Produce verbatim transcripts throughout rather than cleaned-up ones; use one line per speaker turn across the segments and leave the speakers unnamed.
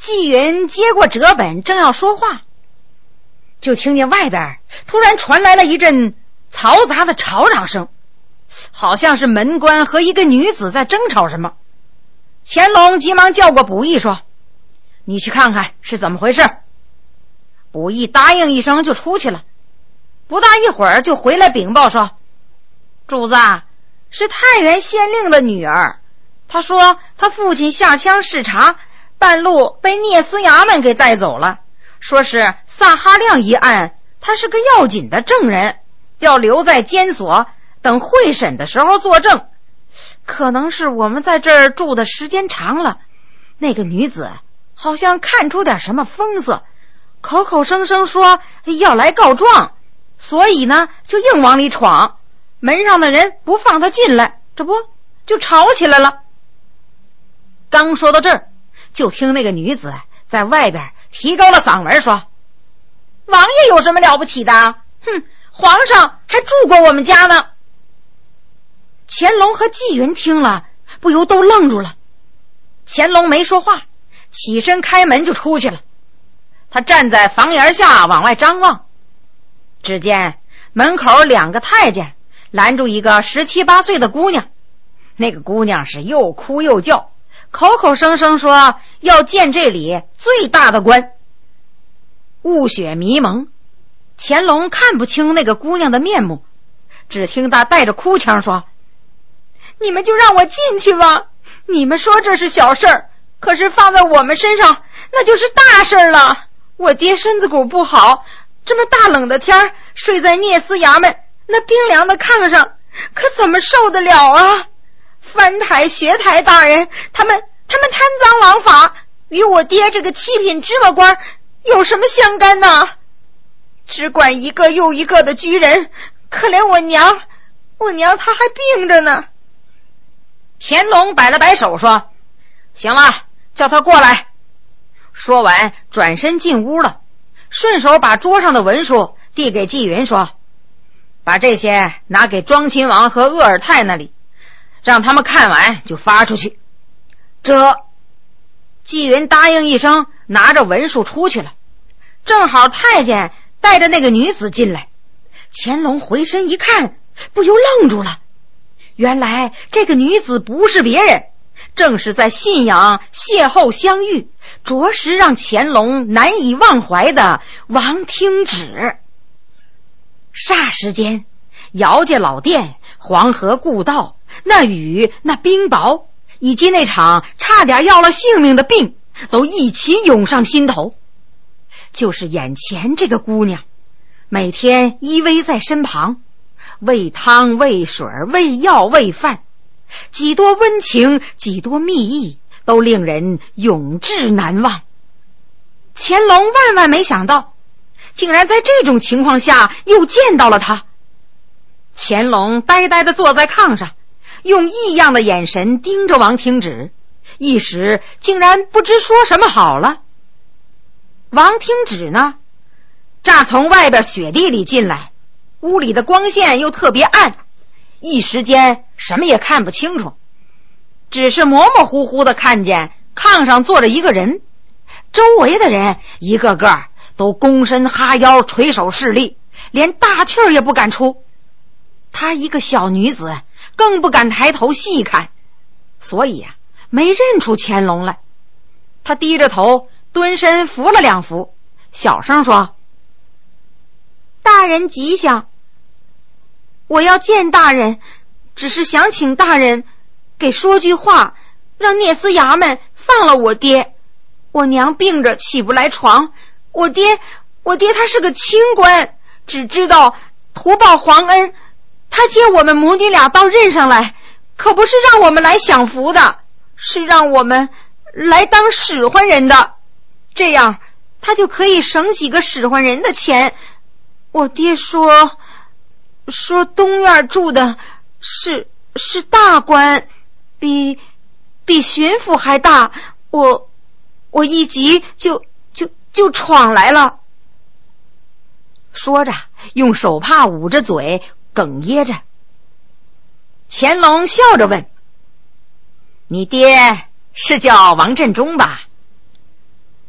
纪云接过折本，正要说话，就听见外边突然传来了一阵嘈杂的吵嚷声，好像是门官和一个女子在争吵什么。乾隆急忙叫过卜义说：你去看看是怎么回事。卜义答应一声就出去了，不大一会儿就回来禀报说：主子，是太原县令的女儿，她说她父亲下乡视察，半路被聂司衙门给带走了，说是萨哈亮一案，他是个要紧的证人，要留在监所等会审的时候作证。可能是我们在这儿住的时间长了，那个女子好像看出点什么风色，口口声声说要来告状，所以呢就硬往里闯，门上的人不放她进来，这不就吵起来了。刚说到这儿，就听那个女子在外边提高了嗓门说：王爷有什么了不起的？哼，皇上还住过我们家呢。乾隆和纪云听了不由都愣住了。乾隆没说话，起身开门就出去了。他站在房檐下往外张望，只见门口两个太监拦住一个十七八岁的姑娘，那个姑娘是又哭又叫，口口声声说要见这里最大的官。雾雪迷蒙，乾隆看不清那个姑娘的面目，只听她带着哭腔说：你们就让我进去吧，你们说这是小事儿，可是放在我们身上那就是大事儿了。我爹身子骨不好，这么大冷的天睡在聂司衙门那冰凉的炕上，可怎么受得了啊？藩台学台大人他们他们贪赃枉法，与我爹这个七品芝麻官有什么相干呢？只管一个又一个的居人，可怜我娘，我娘她还病着呢。乾隆摆了摆手说：行了，叫他过来。说完转身进屋了，顺手把桌上的文书递给纪云说：把这些拿给庄亲王和鄂尔泰那里，让他们看完就发出去。这纪云答应一声，拿着文书出去了。正好太监带着那个女子进来，乾隆回身一看，不由愣住了。原来这个女子不是别人，正是在信阳邂逅相遇，着实让乾隆难以忘怀的王听旨。霎时间，姚家老店、黄河故道，那雨那冰雹，以及那场差点要了性命的病，都一起涌上心头。就是眼前这个姑娘，每天依偎在身旁，喂汤喂水喂药喂饭，几多温情几多蜜意，都令人永志难忘。乾隆万万没想到，竟然在这种情况下又见到了他。乾隆呆呆地坐在炕上，用异样的眼神盯着王听旨，一时竟然不知说什么好了。王听旨呢，乍从外边雪地里进来，屋里的光线又特别暗，一时间什么也看不清楚，只是模模糊糊的看见炕上坐着一个人，周围的人一个个都躬身哈腰，垂手侍立，连大气儿也不敢出。她一个小女子更不敢抬头细看，所以啊，没认出乾隆来。她低着头蹲身扶了两扶，小声说：大人吉祥，我要见大人，只是想请大人给说句话，让聂司衙门放了我爹。我娘病着起不来床，我爹我爹他是个清官，只知道图报皇恩，他接我们母女俩到任上来，可不是让我们来享福的，是让我们来当使唤人的，这样他就可以省几个使唤人的钱。我爹说说东院住的是是大官，比比巡抚还大，我我一急就就就闯来了。说着用手帕捂着嘴，哽咽着。乾隆笑着问：你爹是叫王振中吧？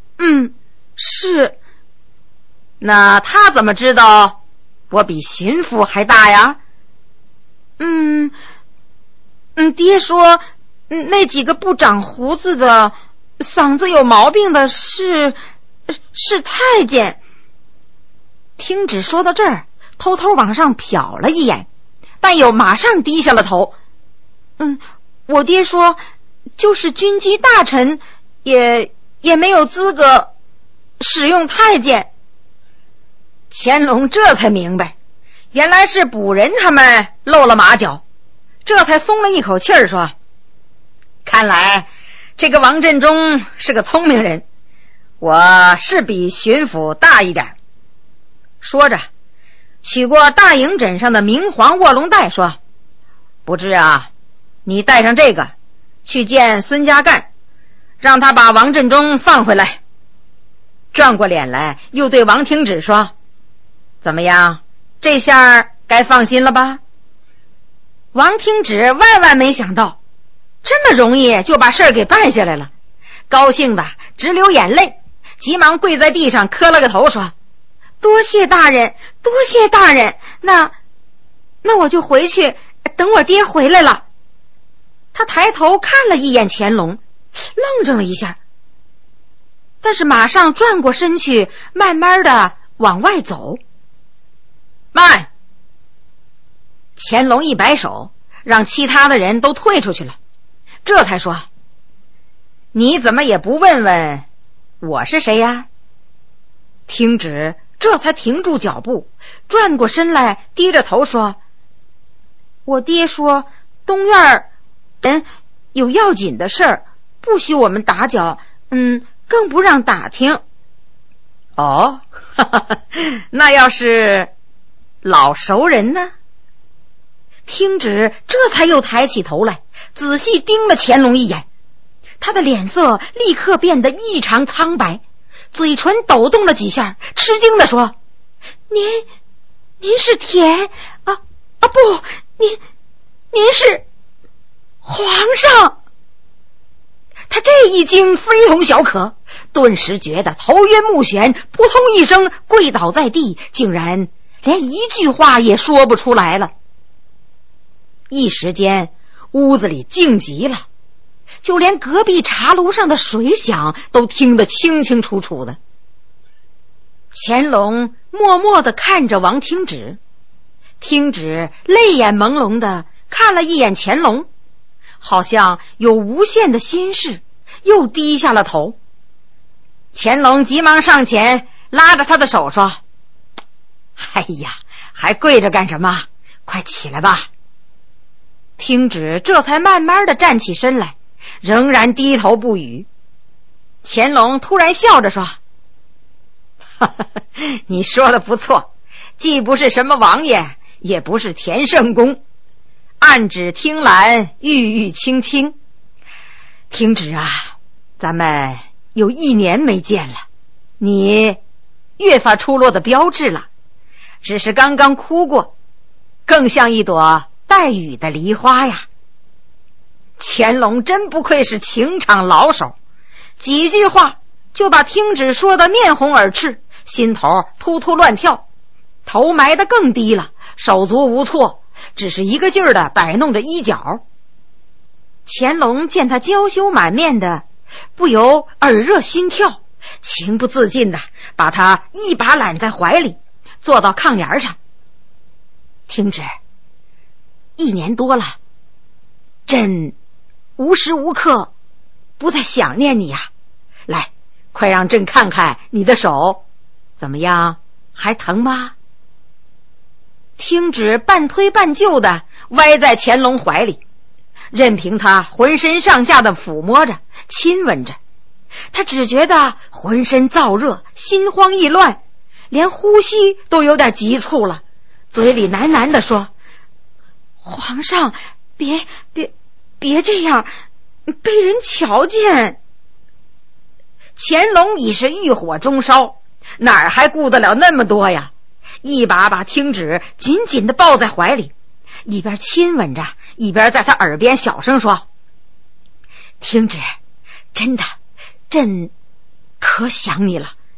是。那他怎么知道我比巡抚还大呀？嗯嗯，爹说那几个不长胡子的嗓子有毛病的是是太监。听旨说到这儿，偷偷往上瞟了一眼，但又马上低下了头。嗯，我爹说就是军机大臣也也没有资格使用太监。乾隆这才明白，原来是补人他们露了马脚，这才松了一口气儿，说看来这个王振中是个聪明人，我是比巡抚大一点。说着取过大营枕上的明黄卧龙带，说不知啊，你带上这个去见孙家干，让他把王振中放回来。转过脸来又对王廷旨说，怎么样，这下该放心了吧？王廷旨万万没想到这么容易就把事儿给办下来了，高兴的直流眼泪，急忙跪在地上磕了个头，说多谢大人，多谢大人，那那我就回去等我爹回来了。他抬头看了一眼乾隆，愣怔了一下，但是马上转过身去，慢慢的往外走。慢！乾隆一摆手，让其他的人都退出去了，这才说，你怎么也不问问我是谁呀？听旨这才停住脚步，转过身来低着头说，我爹说东院人有要紧的事儿，不许我们打搅，嗯，更不让打听。哦，哈哈，那要是老熟人呢？听旨这才又抬起头来，仔细盯了乾隆一眼，他的脸色立刻变得异常苍白，嘴唇抖动了几下，吃惊地说，您您是田啊啊不，您您是皇上。他这一惊非同小可，顿时觉得头晕目眩，扑通一声跪倒在地，竟然连一句话也说不出来了。一时间屋子里静极了，就连隔壁茶炉上的水响都听得清清楚楚的。乾隆默默地看着王听旨，听旨泪眼朦胧地看了一眼乾隆，好像有无限的心事，又低下了头。乾隆急忙上前拉着他的手说，哎呀，还跪着干什么？快起来吧。听旨这才慢慢地站起身来，仍然低头不语。乾隆突然笑着说，哈哈，你说的不错，既不是什么王爷，也不是田圣公，暗指听兰，郁郁青青。听旨啊，咱们有一年没见了，你越发出落的标致了，只是刚刚哭过，更像一朵带雨的梨花呀。乾隆真不愧是情场老手，几句话就把听旨说得面红耳赤，心头突突乱跳，头埋得更低了，手足无措，只是一个劲儿地摆弄着衣角。乾隆见他娇羞满面的，不由耳热心跳，情不自禁的把他一把揽在怀里，坐到炕沿上。听旨，一年多了，朕无时无刻不在想念你呀、啊。来，快让朕看看你的手，怎么样，还疼吗？听旨半推半就的歪在乾隆怀里，任凭他浑身上下的抚摸着亲吻着，他只觉得浑身燥热，心慌意乱，连呼吸都有点急促了，嘴里喃喃地说，皇上别别别这样，被人瞧见。乾隆已是欲火中烧，哪儿还顾得了那么多呀，一把把听旨紧紧地抱在怀里，一边亲吻着，一边在他耳边小声说，听旨，真的朕可想你了，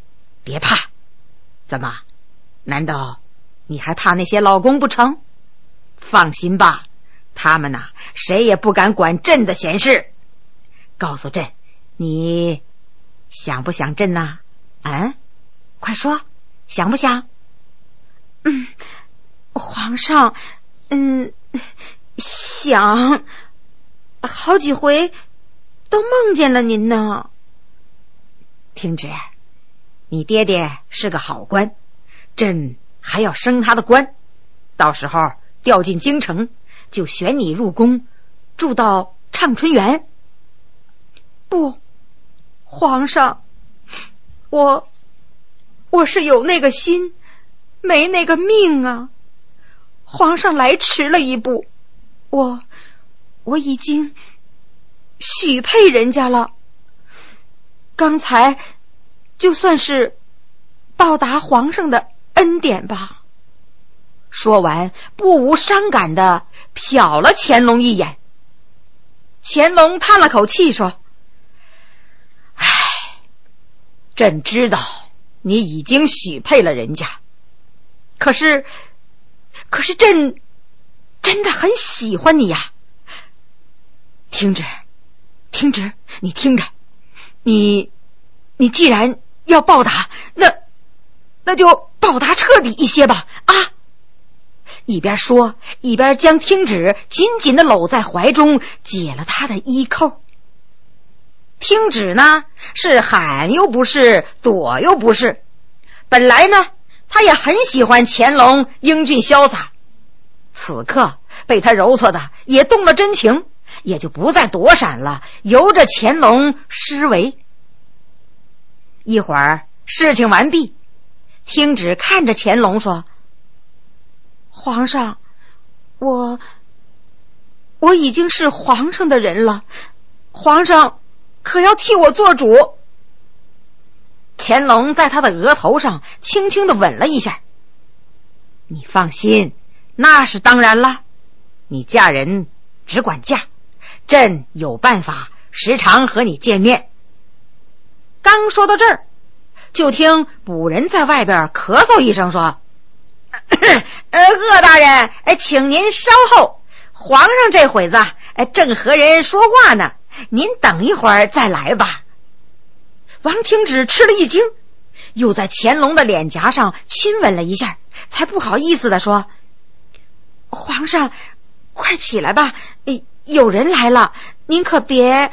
别怕。怎么，难道你还怕那些老公不成？放心吧，他们呐、啊，谁也不敢管朕的闲事。告诉朕，你想不想朕呐？啊，快说，想不想？
嗯，皇上，嗯，想，好几回都梦见了您呢。
听旨，你爹爹是个好官，朕还要升他的官，到时候调进京城，就选你入宫，住到畅春园。
不，皇上，我我是有那个心，没那个命啊。皇上来迟了一步，我我已经许配人家了。刚才就算是报答皇上的恩典吧。
说完，不无伤感的瞟了乾隆一眼。乾隆叹了口气说：唉，朕知道你已经许配了人家，可是可是朕真的很喜欢你呀。听着听着，你听着，你你既然要报答，那那就报答彻底一些吧啊！一边说一边将听旨紧紧地搂在怀中，解了他的衣扣。听旨呢是喊又不是，躲又不是，本来呢他也很喜欢乾隆英俊潇洒，此刻被他揉搓的也动了真情，也就不再躲闪了，由着乾隆施为。一会儿事情完毕，听旨看着乾隆说：
皇上，我我已经是皇上的人了，皇上可要替我做主。
乾隆在他的额头上轻轻地吻了一下。你放心，那是当然了，你嫁人只管嫁，朕有办法时常和你见面。刚说到这儿，就听补人在外边咳嗽一声说：呃，鄂大人，哎，请您稍后，皇上这会子哎正和人说话呢，您等一会儿再来吧。王听旨吃了一惊，又在乾隆的脸颊上亲吻了一下，才不好意思地说：
皇上快起来吧，有人来了，您可别。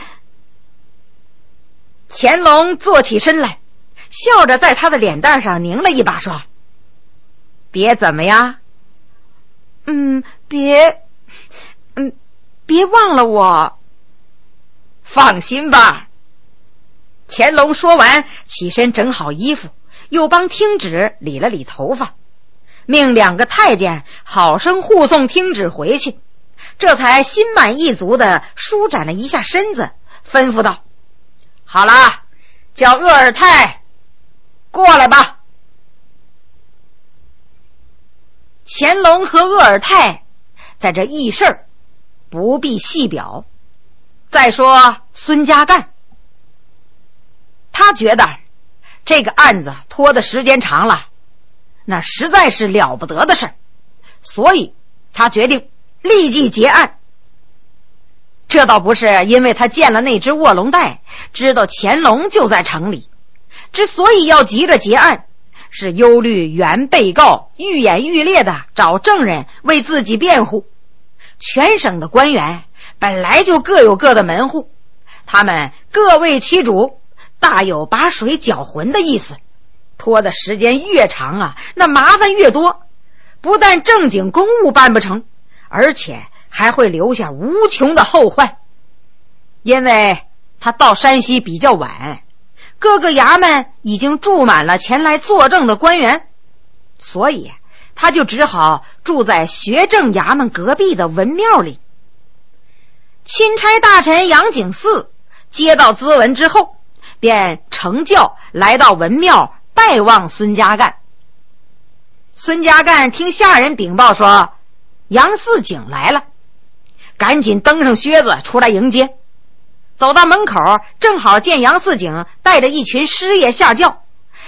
乾隆坐起身来，笑着在他的脸蛋上拧了一把说：别怎么呀？
嗯，别嗯，别忘了我。
放心吧。乾隆说完，起身整好衣服，又帮听旨理了理头发，命两个太监好生护送听旨回去，这才心满意足地舒展了一下身子，吩咐道：好了，叫鄂尔泰过来吧。乾隆和鄂尔泰在这议事儿，不必细表。再说孙家干，他觉得这个案子拖的时间长了，那实在是了不得的事，所以他决定立即结案。这倒不是因为他见了那只卧龙带，知道乾隆就在城里，之所以要急着结案，是忧虑原被告愈演愈烈的找证人为自己辩护。全省的官员本来就各有各的门户，他们各为其主，大有把水搅浑的意思，拖的时间越长啊，那麻烦越多，不但正经公务办不成，而且还会留下无穷的后患。因为他到山西比较晚，各个衙门已经住满了前来作证的官员，所以他就只好住在学政衙门隔壁的文庙里。钦差大臣杨景四接到咨文之后，便乘轿来到文庙拜望孙家干。孙家干听下人禀报说杨四景来了，赶紧登上靴子出来迎接。走到门口，正好见杨四景带着一群师爷下轿，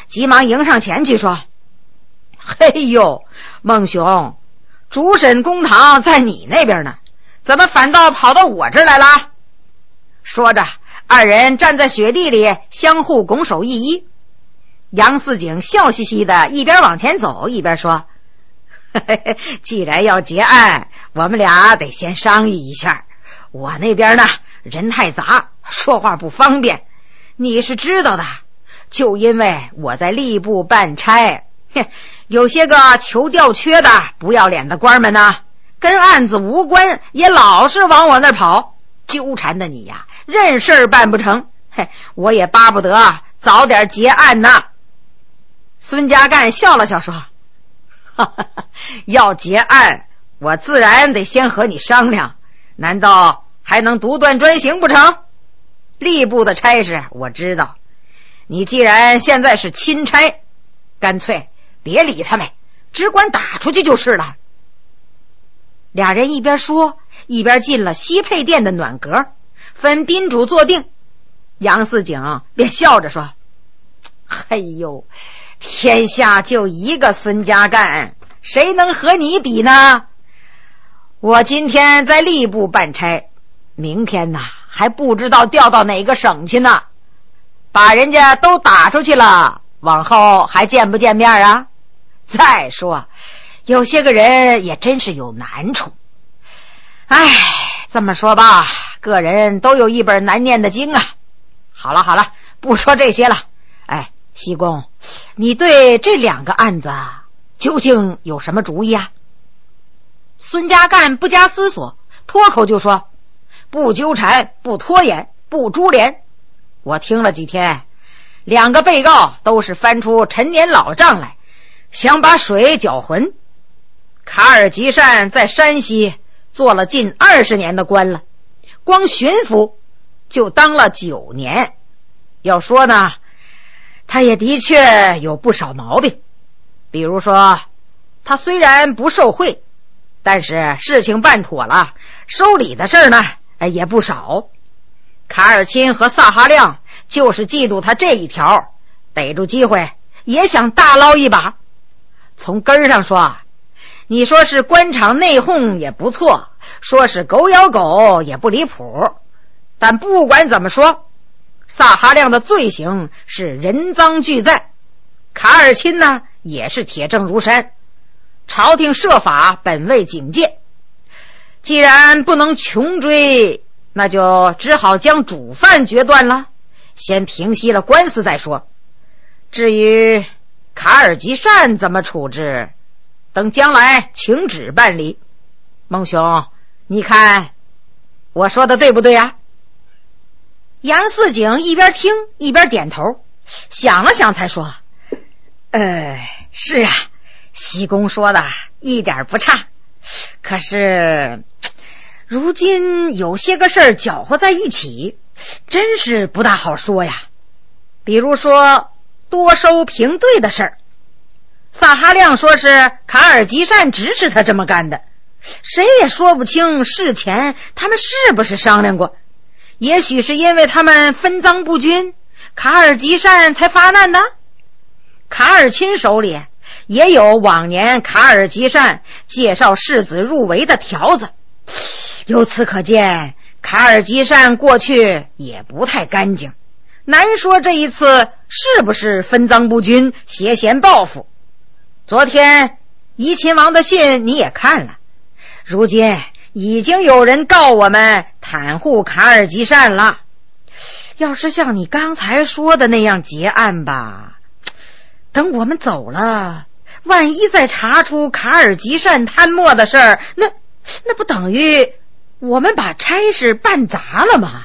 急忙迎上前去说：嘿呦，孟兄，主审公堂在你那边呢，怎么反倒跑到我这儿来了？说着，二人站在雪地里相互拱手一揖。杨四景笑嘻嘻的一边往前走一边说：嘿嘿，既然要结案，我们俩得先商议一下。我那边呢人太杂，说话不方便，你是知道的。就因为我在吏部办差，有些个求调缺的不要脸的官们呢，跟案子无关，也老是往我那儿跑，纠缠的你呀，任事儿办不成。嘿，我也巴不得早点结案呢。孙家干笑了笑说：哈哈哈，要结案，我自然得先和你商量，难道还能独断专行不成？吏部的差事我知道，你既然现在是钦差，干脆别理他们，只管打出去就是了。俩人一边说一边进了西配殿的暖阁，分宾主坐定。杨四景便笑着说：嘿呦，天下就一个孙家干，谁能和你比呢？我今天在吏部办差，明天呐还不知道调到哪个省去呢，把人家都打出去了，往后还见不见面啊？再说有些个人也真是有难处。唉，这么说吧，个人都有一本难念的经啊。好了好了，不说这些了。哎，西公，你对这两个案子究竟有什么主意啊？孙家干不加思索，脱口就说：不纠缠，不拖延，不株连。我听了几天，两个被告都是翻出陈年老账来，想把水搅浑。卡尔吉善在山西做了近二十年的官了，光巡抚就当了九年。要说呢，他也的确有不少毛病，比如说他虽然不受贿，但是事情办妥了，收礼的事呢也不少。卡尔钦和萨哈亮就是嫉妒他这一条，逮住机会也想大捞一把。从根儿上说，你说是官场内讧也不错，说是狗咬狗也不离谱，但不管怎么说，萨哈亮的罪行是人赃俱在，卡尔钦呢也是铁证如山，朝廷设法本为警戒。既然不能穷追，那就只好将主犯决断了，先平息了官司再说。至于卡尔吉善怎么处置，等将来请旨办理。孟兄，你看我说的对不对啊？杨四景一边听一边点头，想了想才说：呃，是啊，西公说的一点不差，可是如今有些个事儿搅和在一起，真是不大好说呀。比如说多收平对的事儿，萨哈亮说是卡尔吉善指使他这么干的，谁也说不清事前他们是不是商量过。也许是因为他们分赃不均，卡尔吉善才发难的。卡尔钦手里也有往年卡尔吉善介绍世子入围的条子，由此可见卡尔吉善过去也不太干净，难说这一次是不是分赃不均，挟嫌报复。昨天怡亲王的信你也看了，如今已经有人告我们袒护卡尔吉善了。要是像你刚才说的那样结案吧，等我们走了，万一再查出卡尔吉善贪墨的事儿，那那不等于我们把差事办砸了吗？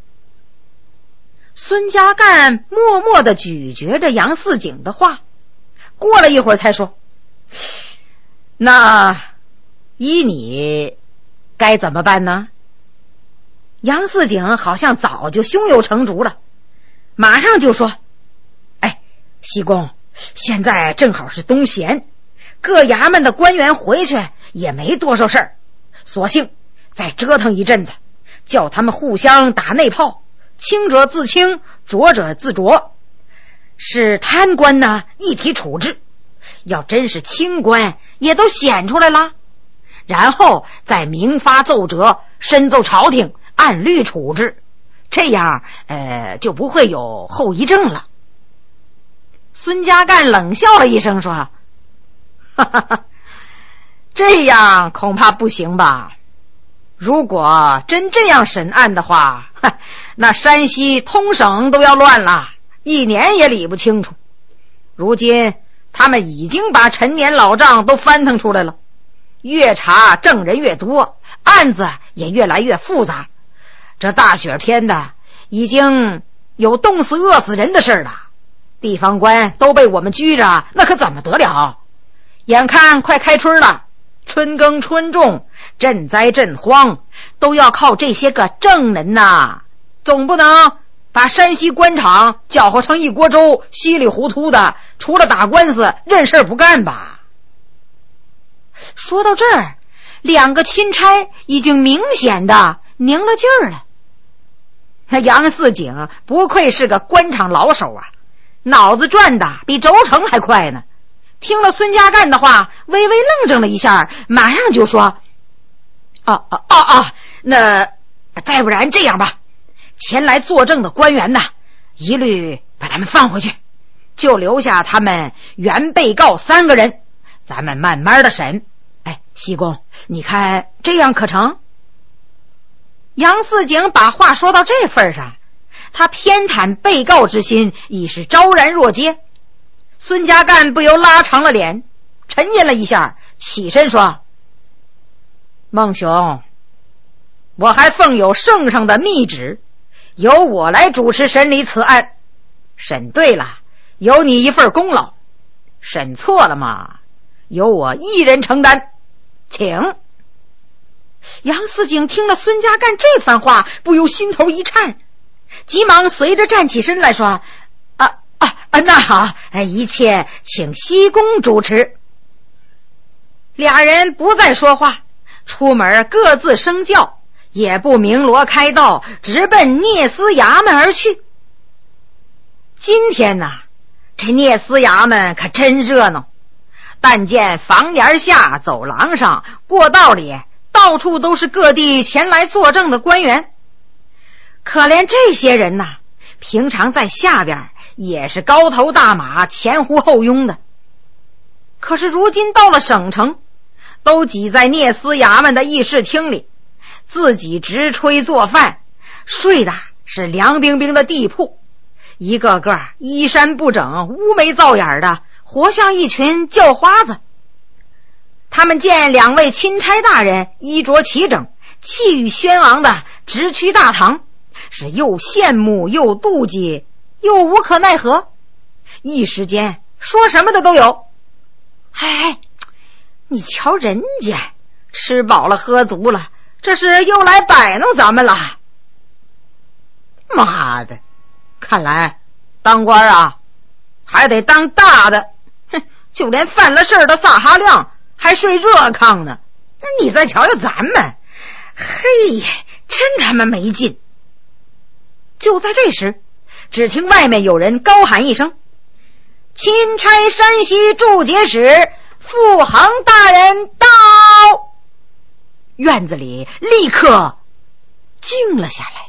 孙家干默默地咀嚼着杨四景的话，过了一会儿才说：那依你该怎么办呢？杨四景好像早就胸有成竹了，马上就说：哎，西公，现在正好是冬闲，各衙门的官员回去也没多少事儿，索性再折腾一阵子，叫他们互相打内炮，清者自清，浊者自浊。 是贪官呢一体处置，要真是清官也都显出来了，然后再明发奏折，申奏朝廷，按律处置，这样呃就不会有后遗症了。孙家干冷笑了一声说，哈哈哈，这样恐怕不行吧，如果真这样审案的话，那山西通省都要乱了，一年也理不清楚。如今他们已经把陈年老账都翻腾出来了，越查证人越多，案子也越来越复杂，这大雪天的已经有冻死饿死人的事了，地方官都被我们拘着，那可怎么得了？眼看快开春了，春耕春种，赈灾赈荒，都要靠这些个证人呐，总不能把山西官场搅和成一锅粥，稀里糊涂的，除了打官司任事不干吧。说到这儿，两个钦差已经明显的拧了劲儿了。那杨四景不愧是个官场老手啊，脑子转的比轴承还快呢。听了孙家干的话，微微愣怔了一下，马上就说，哦哦哦哦，那再不然这样吧，前来作证的官员呢，一律把他们放回去，就留下他们原被告三个人，咱们慢慢的审。哎，西公，你看这样可成？杨四景把话说到这份上，他偏袒被告之心已是昭然若揭。孙家干不由拉长了脸，沉吟了一下，起身说，孟兄，我还奉有圣上的密旨，由我来主持审理此案，审对了有你一份功劳，审错了嘛，由我一人承担，请。杨四景听了孙家干这番话，不由心头一颤，急忙随着站起身来说，啊啊啊，那好，一切请西公主持。俩人不再说话，出门各自升轿，也不鸣锣开道，直奔聂司衙门而去。今天呐，这聂司衙门可真热闹，但见房檐下、走廊上、过道里，到处都是各地前来作证的官员。可怜这些人呐，平常在下边也是高头大马，前呼后拥的，可是如今到了省城，都挤在聂司衙门的议事厅里，自己直吹做饭，睡的是凉冰冰的地铺，一个个衣衫不整，乌眉皂眼的，活像一群叫花子。他们见两位钦差大人衣着齐整，气宇轩昂的直趋大堂，是又羡慕又妒忌又无可奈何，一时间说什么的都有。哎，你瞧人家吃饱了喝足了，这是又来摆弄咱们了。妈的，看来当官啊还得当大的，哼，就连犯了事儿的撒哈亮还睡热炕呢，那你再瞧瞧咱们，嘿，真他妈没劲。就在这时，只听外面有人高喊一声，钦差山西驻节使傅恒大人到。院子里立刻静了下来。